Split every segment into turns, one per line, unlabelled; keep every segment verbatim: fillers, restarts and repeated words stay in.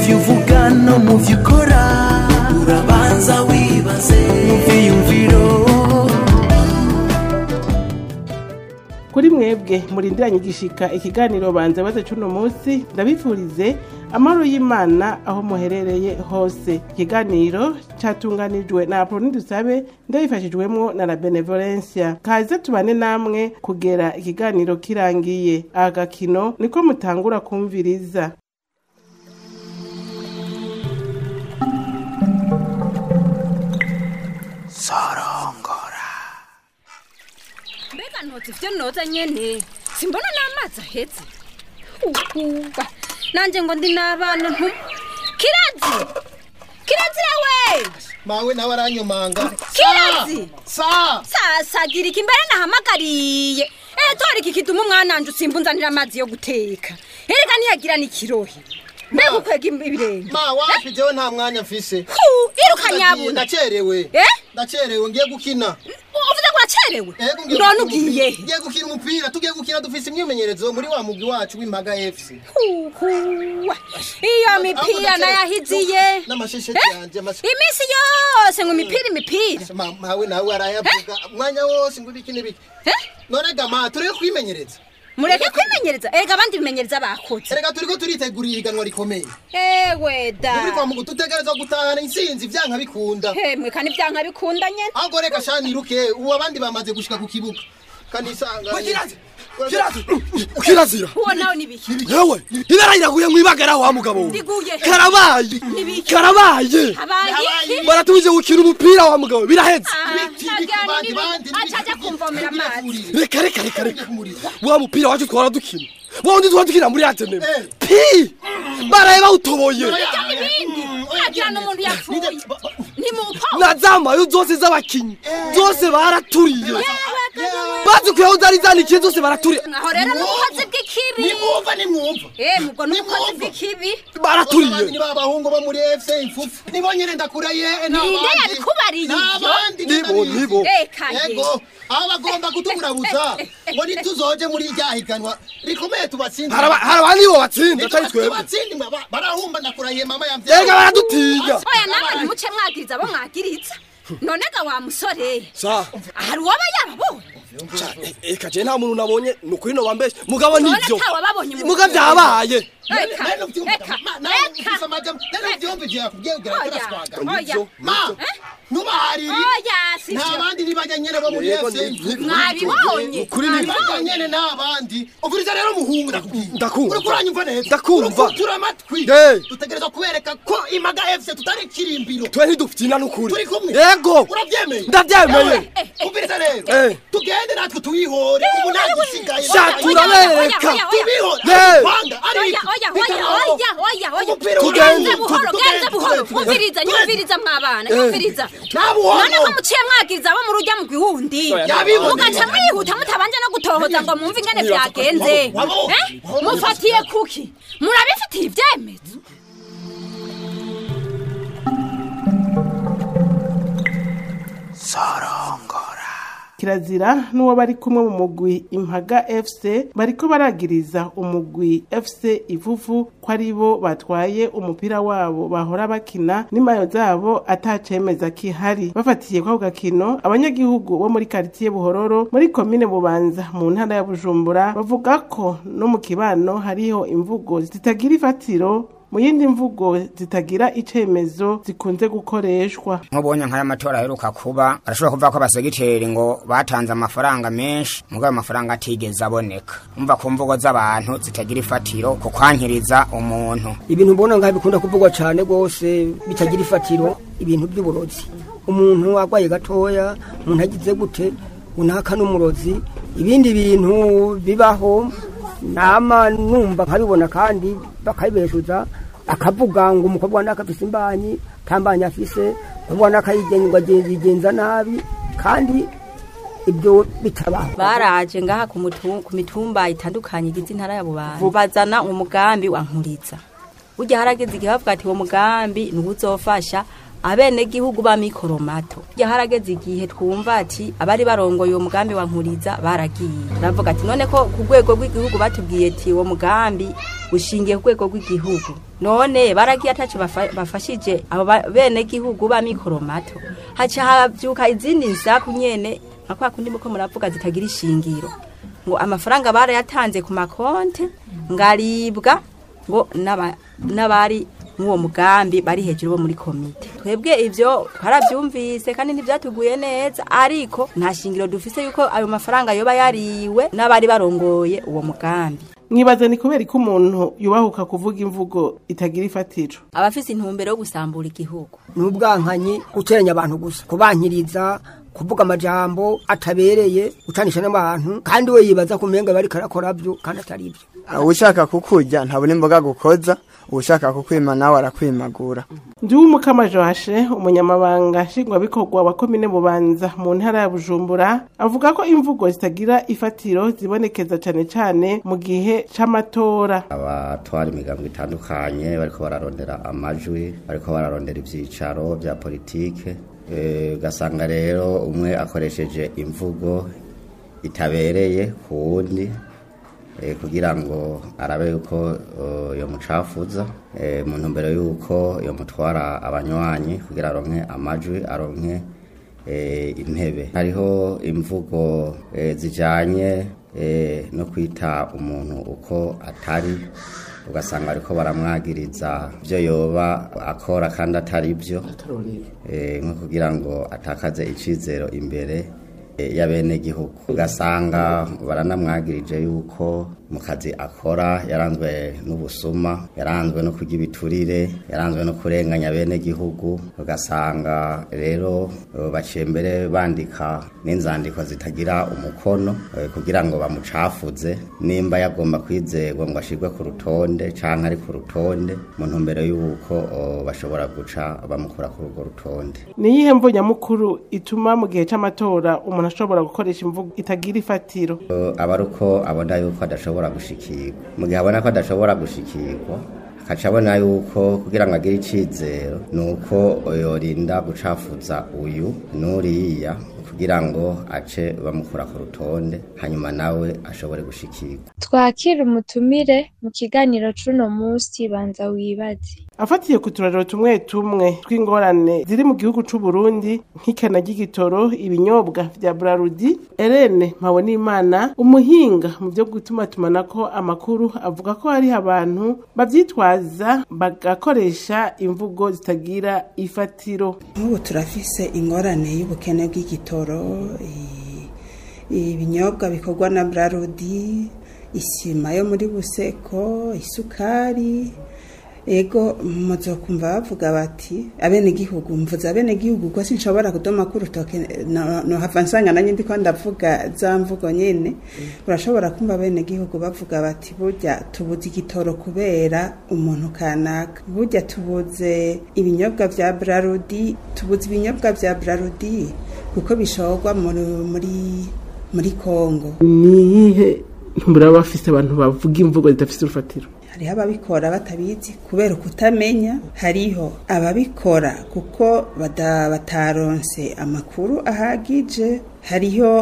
muvyo uvuga no muvyo ukora urabanza wibaze muvyiyumviro.
Kuri mwebwe murindiranye igishika ikiganiro banza baze cuno munsi ndabifurize amaro y'Imana aho muherereye hose. Ikiganiro catunganijwe na Apolline Dusabe ndabifashijwemwo na La Benevolencia. Kaze tubane namwe kugera ikiganiro kirangiye. Agakino niko mutangura kumviriza.
Sorongora.
Mbega noti vyo noza nyene simbona n'amazi ahetse. Ukuba nanje ngo ndi nabana ntu Kirazi Kirazira we
mawe nawe aranyumanga.
Kirazi
sa
sasa gira ikimbere nahamagariye eh tori kikituma umwana wanje usimbunzanira amazi yo guteka ereka ntiyagira nikirohe mbega ukwega ibirenge
ma wapi jewe nta mwanya mfise
iruka nyabuna
ndacerewe
eh
ndacerewe ngiye gukina.
uvuze ko wacerewe none ugiye
ngiye gukina umupira tugiye gukina dufise imyimenyerezo muri wa mugwi wacu w'Impaga F C.
iyo mipira nayahiziye
n'amashesheti yanje
imisi yose ngo mipira imipira
mawe nawe arayavuga mwanya wose ngo biki nibiki none gama tureke kwimenyereza
mureke kwimenyereza erega abandi bimenyereza bakoze
erega turiko turitegurira iganwa rikomeye
ewe da
muri kwa mugu tutegerezwa gutahana insinzi vyanka bikunda
hemwe kandi vyanka bikunda nyene
aho reka shani iruke ubu abandi bamaze gushika ku kibuga kandi isanga
Kirazi Kirazi Kirazira
uwo nawe nibiki
yewe inara iraguye mwibagara wa mugabo
ndiguye
karabaye karabaye
abaye
baratuje gukina umupira wa mugabo biraheze
acaja kumvomera amazi
reka reka reka reka wa mupira wacu twara dukina wondi twara dukina muri atene pi baraye bawutoboye
agira n'umuntu yapfuye ntimupo
nazama yo zose z'abakinyi zose baraturiye bazi kuyaho zari zanikiye zose baraturiye
aho rero n'ubukozi bw'ikibi
nimwumva nimwumva
eh mugo n'ubukozi bw'ikibi
baraturiye
ni babahungu bo muri F C imfufu nibo nyene ndakuraye
ninde yabikubariye
n'abandi
nibo nibo
yego aba bagomba kutugurabuza ngo nituzoje muri ryahiganwa rikomeye tubatsinde
harabandi bo batsinda atari twebwe
batsinde barahumba ndakuraye mama yamvye
yega baradutinya
oya namwe muce mwagiriza bo mwagiriza none ga wa musore
sa
hari uwaba yababonye
eka je nta muntu nabonye nukuri no bambeshe mugabo nivyo
none
muga vyabaye
eka eka
ma nubahariri
oya si
nabandi nibajya nyene bo muri F C
mwabibonye
kuri ni
nyene nabandi uvuriza rero muhungu
ndakumva
uranyumva neza
ndakumva
tura amatwi tutegereza kubereka ko Impaga F C tutari kirimbiro
twe ntiduftina n'ukuri
turi kumwe
yego
uravyemeye
ndavyemeye
uvuriza rero tugende natwe tuyihore ubu nagisigaye
turabereka
tubihore
oya oya oya oya oya tugende buhoro gende buhoro uviriza nyumviriza mwabana nyumviriza none ko muciye mwagiriza abo mu rujya mu gihundi mugaca mwihuta mutabanje no gutohoza ngo mumve ingene vyagenze mufatiye kuki murabifitiye ivyemezo
Sorongora.
Kirazira n'uwo bari kumwe mu mugwi Impaga F C bariko baragiriza umugwi F C Ivuvu ko aribo batwaye umupira wabo bahora bakina n'imayo zabo atacemeza kihari. Bafatiye kwa gakino abanyagihugu bo muri quartier Buhororo muri commune Bubanza mu ntara ya Bujumbura bavuga ko no mu kibano hariho imvugo zitagira ifatiro mu yindi mvugo zitagira icemezo zikunze gukoreshwa.
Nkubonye nkaya matora heruka kuba arashobora kuvuga ko abasegiteri ngo batanze amafaranga menshi mugabo amafaranga atigeze aboneka. Umva ku mvugo z'abantu zitagira ifatiro ko kwankiriza umuntu.
Ibintu mbona ngaho bikunda kuvugwa cyane gose bitagira ifatiro ibintu by'uburozi. Umuntu agwaye gatoya umuntu agize gute unaka n'umurozi ibindi bintu bibaho nama numva nkabibona kandi bakayibeshuza akavuga ngo umukobwa nakafise imbanyi tambanya afise ubona akayigenga agenza nabi kandi ibyo bitabaho.
Baraje ngaha ku mutumba ku mitumba itandukanye igize intara ya Bubanza bazana umugambi wa Nkuriza. Ujya harageze igihe bavuga ati wo mugambi n'ubuzofasha abene gihugu ba mikoromato. Ujya harageze igihe twumva ati abari barongoye uwo mugambi wa Nkuriza baragiye. Ravuga ati none ko ku rwego rw'igihugu batubwiye ati wo mugambi bushingiye ku rwego rw'igihugu none baragiye ataco bafashije abo bene gihugu ba mikoro mato haca havyuka izindi nsaku nyene akwa kundi muko muravuga zitagira ishingiro ngo amafaranga barayatanze ku makonte ngaribwa ngo n'abari n'uwo mugambi bari hejuru bo muri komite twebwe ivyo twaravyumvise kandi ntivyatuguye neza ariko nta shingiro dufise yuko ayo mafaranga yoba yariwe n'abari barongoye uwo mugambi.
Mwibaza ni kubera ko umuntu yubahuka kuvuga imvugo itagira ifatiro
abafise intumbero yo gusambura igihugu
n'ubwankanyi guteranya abantu gusa kubankiriza kuvuga amajambo atabereye utanisha n'abantu kandi we yibaza kumenga bari karakora byo kandi atari byo.
Ushaka kukurya ntabone imboga gukoza ushaka kukwima nawe arakwimagura.
Ndi umukama Joashe umunyamabanga shingwa bikorwa wa komine Bubanza mu ntara ya Bujumbura avuga ko imvugo zitagira ifatiro zibonekeza cyane cyane mu gihe c'amatora.
Abatwara imigambi itandukanye bariko bararondera amajwi bariko bararondera ivyicaro bya politike ugasanga rero umwe akoresheje imvugo itabereye ku wundi kugira ngo arabe yuko yo mucafuza mu ntumbero yuko yo mutwara abanywanyi kugira aronke amajwi aronke intebe. Hariho imvugo zijanye no kwita umuntu uko atari ugasanga ariko baramwagiriza byo yoba akora kandi atari byo nko kugira ngo atakaze icizero imbere ya bene gihugu ugasanga baranamwagirije yuko mu kazi akora yaranzwe n'ubusuma yaranzwe no kurya ibiturire yaranzwe no kurenganya bene gihugu ugasanga rero baciye mbere bandika n'inzandiko zitagira umukono kugira ngo bamucafuze nimba yagomba kwizerwa ngo ashirwe ku rutonde canke ari ku rutonde mu ntumbero yuko bashobora guca bamukura ku rugo rutonde.
Ni yihe mvo nyamukuru ituma mu gihe c'amatora umuntu ashobora gukoresha imvugo itagira ifatiro?
Abaruko abona yuko adashobora gushikirwa mu gihe abona ko adashobora gushikirwa akaca abona yuko kugira ngo agire icizero nuko yorinda gucafuza uyu nuriya kugira ngo ace bamukura ku rutonde hanyuma nawe ashobore gushikirwa.
Twakira umutumire mu kiganiro cuno musi banza wibaze.
Afatiye ku turariro tumwe tumwe tw'ingorane ziri mu gihugu c'u Burundi nk'ikena ry'igitoro ibinyobwa vya Brarudi, Irene Mpabonimana umuhinga mu byo gutuma tumanako amakuru avuga ko hari abantu bavyitwaza bagakoresha imvugo zitagira ifatiro.
Ubu turafise ingorane y'ubukene bw'igitoro ibinyobwa bikorwa na Brarudi, isima yo muri Buseko, isukari. Ego muzokumva bavuga bati abene gihugu mvuza abene gihugu ko sinshobora kudoma ku rutoke no, no hafansanga nanye ndiko ndavuga za mvugo nyene mm. Urashobora kumva abene gihugu bavuga bati burya tubuze igitoro kubera umuntu kanaka burya tubuze ibinyobwa vya Brarudi tubuze ibinyobwa vya Brarudi kuko bishogwa muri muri muri Kongo.
Nihe mbura bafise abantu bavuga imvugo zidafise urufatiro?
Hariho ababikora batabizi kubera kutamenya, hariho ababikora kuko bataronse amakuru ahagije, hariho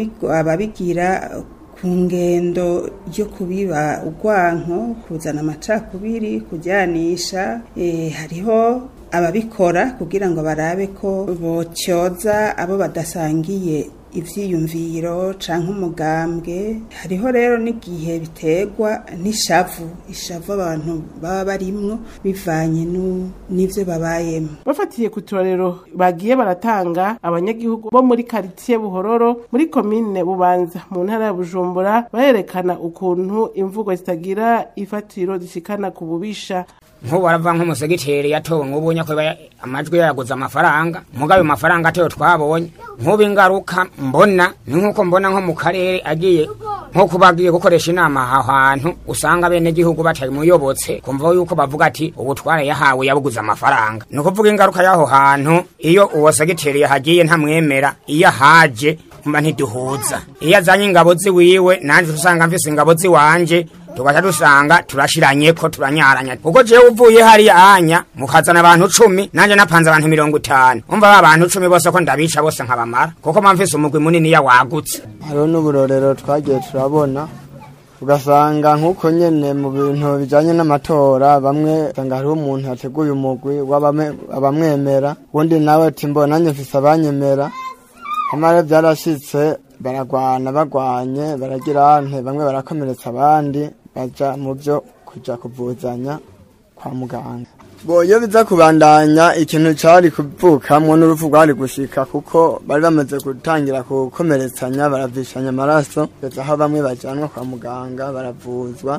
ababigira ku ngendo yo kubiba urwanko kuzana amacakubiri kujyanisha, e, hariho ababikora kugira ngo barabe ko bocyoza abo badasangiye ivyiyumviro canke umugambwe. Hariho rero n'igihe biterwa n'ishavu ishavu abantu baba barimwo bivanye n'ivyo babayemo.
Bafatiye ku turariro bagiye baratanga abanyagihugu bo muri quartier Buhororo muri komine Bubanza mu ntara ya Bujumbura baherekana ukuntu imvugo zitagira ifatiro zishikana ku bubisha.
Nkubu arava nk'umusegiteri yatowe nk'ubonye ko amajwi yaguze amafaranga mugabe amafaranga ateyo twabonye nkubu ingaruka mbona ni nkuko mbona nko mu karere agiye nko kubagiye gukoresha inama ahantu usanga bene gihugu bataye muyobotse kumva yuko bavuga ati ubutware yahawe yabuguze amafaranga no kuvuga ingaruka yaho hantu iyo uwo segiteri yahagiye ntamwemera iyo haje mba ntiduhuza iyo azanye ingabo ziwiwe nanje usanga mfise ingabo ziwanje tugaca dusanga turashiranye ko turanyaranya kuko jewe uvuye hari anya mukazana abantu cumi nanje napanze abantu mirongo itanu umva ba bantu cumi bose ko ndabica bose nkabamara kuko mpamvise umugwi munini ya wagutse.
Hariho n'uburorero twagiye turabona ugasanga nk'uko nyene mu bintu bijanye n'amatora bamwe usanga hariho umuntu yateguye umugwi w'abamwemera undi nawe ati mbona nanye mfise abanyemera amara byarashitse baragwana bagwanye baragira ante bamwe barakomeretsa abandi baja mu byo kuja kuvuzanya kwa muganga boyo biza kubandanya ikintu cari kuvukamwo n'urupfu rwari gushika kuko bari bamaze gutangira kukomeretsanya baravishanya amaraso ndetse aho bamwe bajanwa kwa muganga baravuzwa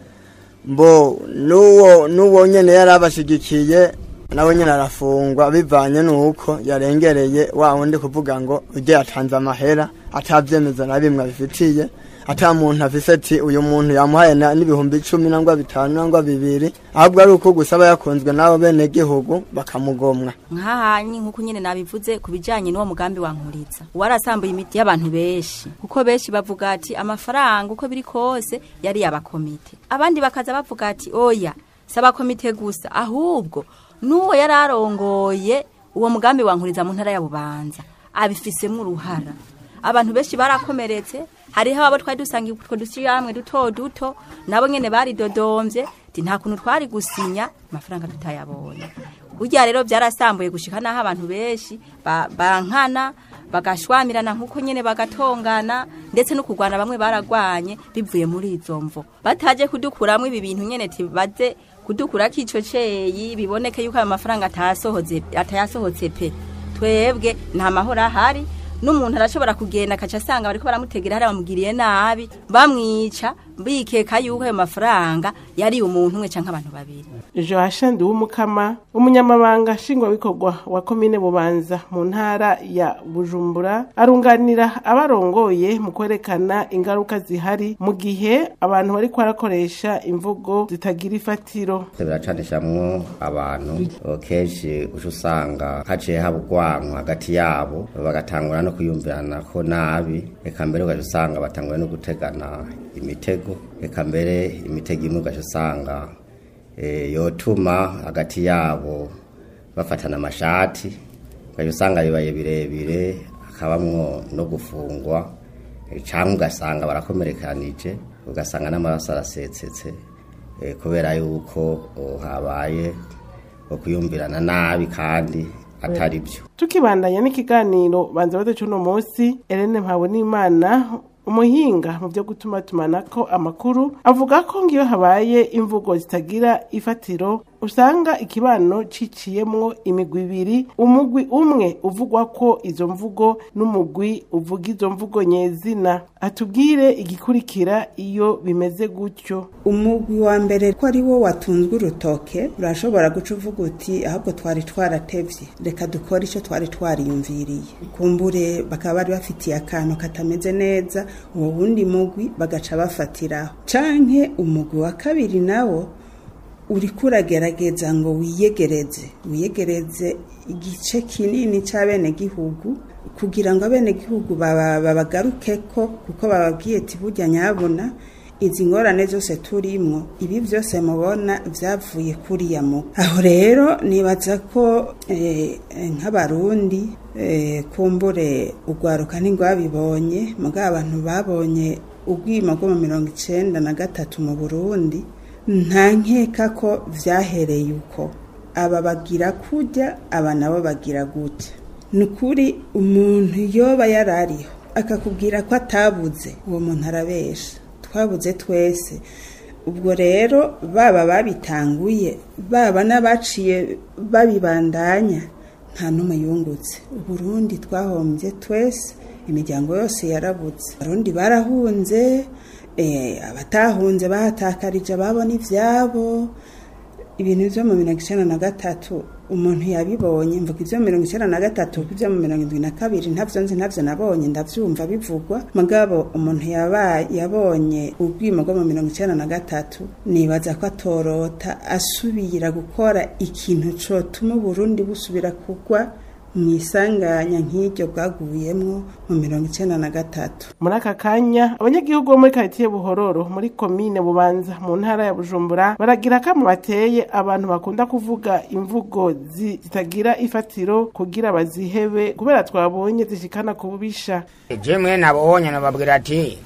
mbo nuwo nuwo nyene yarabashigikiye nawe nyene arafungwa bivanye nuko yarengereye wa wundi kuvuga ngo uje yatanze amahera atavyemeza na bimwe bifitiye ata muntu afise ati uyu muntu yamuhaye n'ibihumbi icumi nangwa bitanu nangwa bibiri ahubwo ari uko gusaba yakunzwe nabo bene gihugu bakamugomwa
nkahanyi nkuko nyene nabivuze kubijanye n'uwo mugambi wa Nkuriza warasambuye imiti y'abantu beshi kuko beshi bavuga ati amafaranga uko biri kose yari yabakomite abandi bakaza bavuga ati oya saba komite gusa ahubwo nuwo yararongoye uwo mugambi wa Nkuriza mu ntara ya Bubanza abifisemo uruhara abantu beshi barakomeretse hariho abo twari dusanga utwo dushyamwe duto duto nabo nyene bari dodomvye ati nta kuntu twari gusinya amafaranga tutayabonye burya rero byarasambuye gushika naho abantu beshi bankana bagashwamirana nkuko nyene bagatongana ndetse no kugwana bamwe baragwanye bivuye muri izo mvo bataje kudukuramwe ibi bintu nyene tibaze kudukura kico ceyi biboneke yuko ayo mafaranga atasohoze atayasohotse pe twebwe nta mahoro ahari n'umuntu arashobora kugenda akaca asanga bariko baramutegera hari bamugiriye nabi bamwica bikeka yuko ayo mafaranga yari umuntu umwe canke abantu babiri.
Joachim Wumukama umunyamabanga nshingwabikorwa wa komine Bubanza mu ntara ya Bujumbura arunganira abarongoye mu kwerekana ingaruka zihari mu gihe abantu bari kwarakoresha imvugo zitagira ifatiro.
Biracanishamwo abantu kenshi usanga haciye habugwanwa hagati yabo bagatangura no kuyumvirana ko nabi eka mbere ugasanga batangura no gutegana imitego eka mbere imitego imwe ugasanga e, yotuma hagati yabo bafatana amashati ugasanga bibaye birebire akabamwo no gufungwa e, cyangwa ugasanga barakomerekanije ugasanga n'amaraso arasetsetse e, kubera yuko oh, habaye okuyumvirana nabi kandi atari byo.
Tukibandanya n'ikiganiro banza bado cy'uno munsi Elene Mpabonimana umuhinga mu byo gutuma tumanako amakuru avuga ko ngiyo habaye imvugo zitagira ifatiro usanga ikibano ciciyemwo imigwi ibiri umugwi umwe uvugwa ko izo mvugo n'umugwi uvuga izo mvugo nyezina atubwire igikurikira iyo bimeze gutyo.
Umugwi wa mbere ko ari wo watunzwe urutoke urashobora guca uvuga uti ahubwo twari twaratevye reka dukora ico twari twariyumviriye kumbure bakaba bari bafitiye akantu katameze neza uwo wundi mugwi bagaca bafatiraho canke umugwi wa kabiri nawo uri kuragerageza ngo wiyegereze wiyegereze igice kinini c'abene gihugu kugira ngo abene gihugu babagarukeko kuko bababwiye ati burya nyabona izi ngorane zose turimwo ibi byose mubona vyavuye kuri yamu aho rero nibaza ko eh, nk'abarundi eh, kumbure ugwaruka ningwabibonye muga abantu babonye ubwima bwo mu mirongo icenda na gatatu mu Burundi nta nkeka ko vyahereye uko aba bagira kujya aba nabo bagira gute nukuri umuntu yoba yarariho akakubwira ko atabuze uwo muntu arabesha twabuze twese ubwo rero baba babitanguye baba n'abaciye babibandanya nta numwe yungutse Burundi twahombye twese imiryango yose yarabutse abarundi barahunze eh abatahunze bahatakarije babona ivyabo ibintu byo mu mirongo icenda na gatatu umuntu yabibonye mvuga ivyo mu mirongo icenda na gatatu ivyo mu mirongo indwi na kabiri ntavyo nzi ntavyo nabonye ndavyumva bivugwa mugabo umuntu yabaye yabonye ubwimo bwo mu mirongo icenda na gatatu nibaza ko atorota asubira gukora ikintu cotuma Burundi busubira kugwa mwisanganya nk'iryo bwaguyemwo mu mirongo icenda na gatatu.
Muri aka kanya abanyagihugu bo muri quartier Buhororo muri komine Bubanza mu ntara ya Bujumbura baragira kamo bateye abantu bakunda kuvuga imvugo zitagira ifatiro kugira bazihebe kubera twabonye zishikana kubisha.
Je mwe nabonye nababwira ati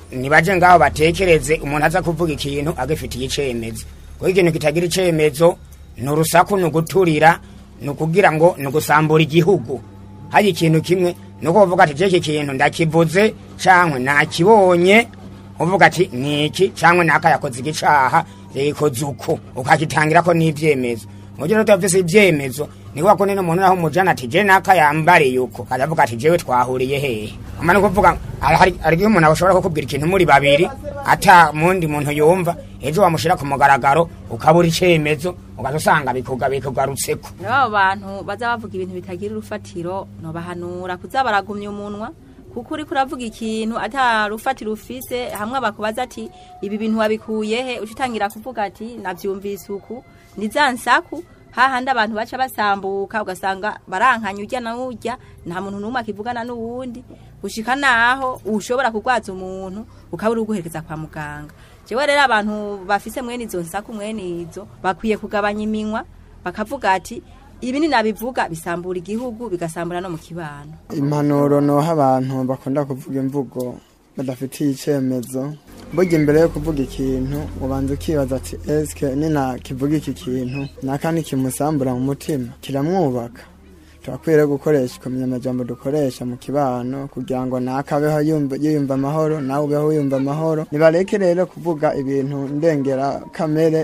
nibaje ngaho batekereze umuntu aza kuvuga ikintu agifitiye icemezo kuko ikintu kitagira icemezo nurusaku nuguturira nukugira ngo nugusambura igihugu hari ikintu kimwe nuko uvuga ati jeke kintu ndakivuze cankwe nakibonye uvuga ati niki cankwe nakayakoze igicaha yikoze uko ukakitangira ko n'ivyemezo muje no tafise ivyemezo ni wako nene umuntu aho mujana ati je nakayambare yuko akavuga ati jewe twahuriye hehe amana kuvuga hari ari umuntu abashobora kukubwira ikintu muri babiri ata mundi muntu yumva ejo wamushira ku mugaragaro ukabura icemezo ugasanga bikuga bikugarutseko
abo bantu baza bavuga ibintu bitagira urufatiro no bahanura kuza baragumya umunwa kuko uri kuravuga ikintu ata rufatiro ufise hamwe abakubaza ati ibi bintu wabikuye he ucitangira kuvuga ati navyumvise uku nizansaku hahandi abantu baca basambuka ugasanga barankanya urya na urya nta muntu numwe akivugana n'uwundi gushika naho ushobora kugwaza umuntu ukabura uguherekeza kwa muganga jewe rero abantu bafise mwene izo nsaku mwene izo bakwiye kugabanya iminwa bakavuga ati ibi ni nabivuga bisambura igihugu bigasambura no mu kibano
impanuro no abantu bakunda kuvuga imvugo badafitiye icemezo burya imbere yo kuvuga ikintu ubanza ukibaza ati eske nina kivuga iki kintu nakandi kimusambura mu mutima kiramwubaka twakwiriye gukoresha kumenya amajambo dukoresha mu kibano kugira ngo nakabeho yumva amahoro nawe ubeho yumva amahoro nibareke rero kuvuga ibintu ndengera kamere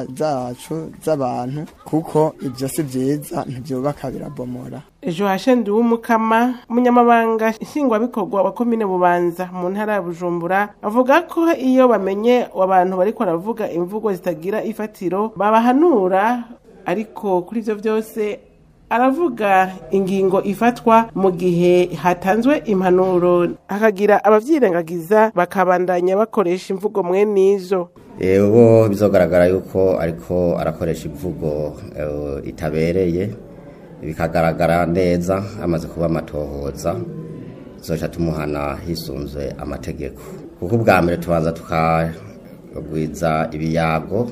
zacu z'abantu kuko ibyo si byiza ntibyubaka birabomora
ejo hashendi w'umukama umunyamabanga nshingwabikorwa wa komine Bubanza mu ntara ya Bujumbura avuga ko iyo bamenye abantu bariko baravuga imvugo zitagira ifatiro babahanura ariko kuri ivyo byose aravuga ingingo ifatwa mu gihe hatanzwe impanuro hakagira abavyirengagiza bakabandanya bakoresha imvugo mwene izo
uwo bizogaragara yuko ariko arakoresha imvugo itabereye bikagaragara neza amaze kuba amatohoza zoca tumuhana hisunzwe amategeko kuko ubwa mbere tubanza tukagwiza ibiyago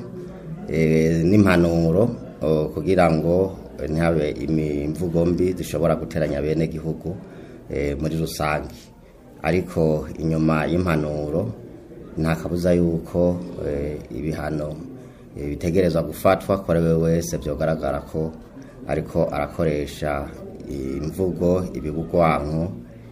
n'impanuro kugira ngo ntihabe imvugo mbi zishobora guteranya bene gihugu muri rusange ariko inyuma y'impanuro nta kabuza yuko ibihano bitegerezwa gufatwa kuri we wese byogaragara ko ariko arakoresha imvugo ibibugwanko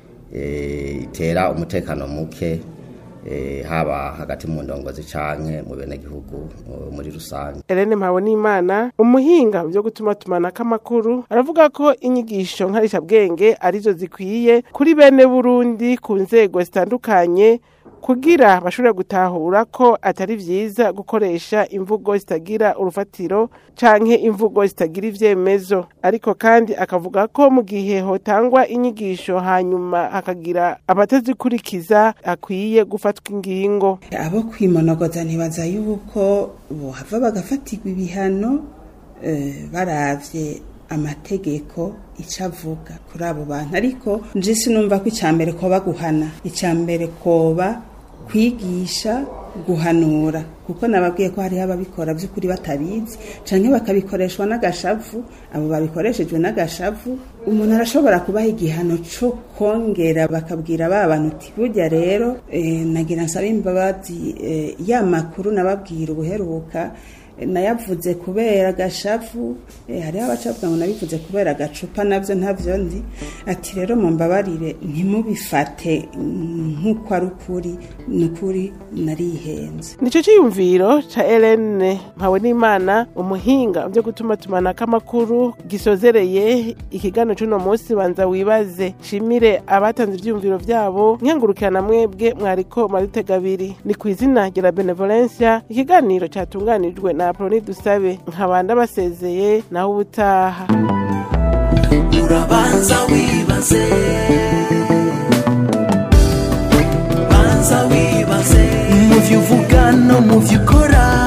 itera umutekano muke haba hagati mu ndongozi canke mu bene gihugu muri rusange.
Elene Mpabonimana umuhinga byo gutuma tumana kamakuru aravuga ko inyigisho nkarisha bwenge arizo zikwiye kuri bene Burundi ku nzego zitandukanye kugira bashobora gutahura ko atari vyiza gukoresha imvugo zitagira urufatiro canke imvugo zitagira ivyemezo ariko kandi akavuga ko mu gihe hotangwa inyigisho hanyuma hakagira abatazikurikiza akwiye gufatwa ingingo
abo kwimonogoza ntibaza yuko bohava bagafatirwa ibihano e, baravye amategeko icavuga kuri abo bantu ariko nje sinumva ko icambere ko baguhana icambere koba kwigisha guhanura kuko nababwiye ko hari ababikora by'ukuri batabizi canke bakabikoreshwa n'agashavu abo babikoresheje n'agashavu umuntu arashobora kubaha igihano cyo kongera bakabwira ba bantu uti burya rero e, nagira nsaba imbabazi e, ya makuru nababwira ubuheruka nayavuze kubera gashavu eh, hari abacavuga ngo nabivuze kubera gacupa navyo ntavyo ndi ati rero mu mbabarire ntimubifate nkuko ari ukuri nukuri narihenze
nico cyiyumviro ca Elene Mpabonimana umuhinga byo gutuma tumana kamakuru gisozereye ikigano cy'uno munsi banza wibaze shimire abatanze ivyumviro vyabo nkengurukirana mwebwe mwariko maritegabiri ni kwizina gira Benevolencia ikiganiro catunganijwe na Aproni dusabe nkabanda basezeye naho ubutaha
urabanza wibaze banza wibaze mu vyuvuga no mu vyukora